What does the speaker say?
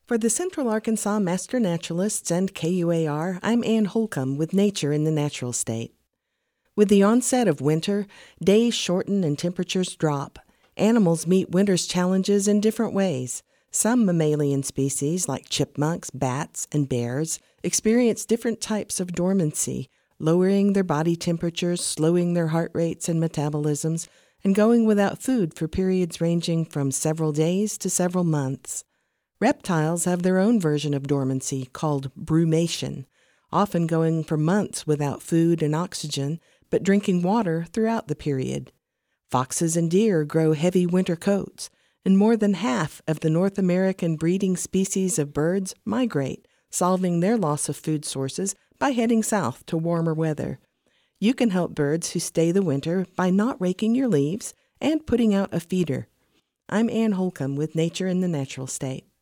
For the Central Arkansas Master Naturalists and KUAR, I'm Ann Holcomb with Nature in the Natural State. With the onset of winter, days shorten and temperatures drop. Animals meet winter's challenges in different ways. Some mammalian species, like chipmunks, bats, and bears, experience different types of dormancy, lowering their body temperatures, slowing their heart rates and metabolisms, and going without food for periods ranging from several days to several months. Reptiles have their own version of dormancy called brumation, often going for months without food and oxygen, but drinking water throughout the period. Foxes and deer grow heavy winter coats, and more than half of the North American breeding species of birds migrate, solving their loss of food sources by heading south to warmer weather. You can help birds who stay the winter by not raking your leaves and putting out a feeder. I'm Ann Holcomb with Nature in the Natural State.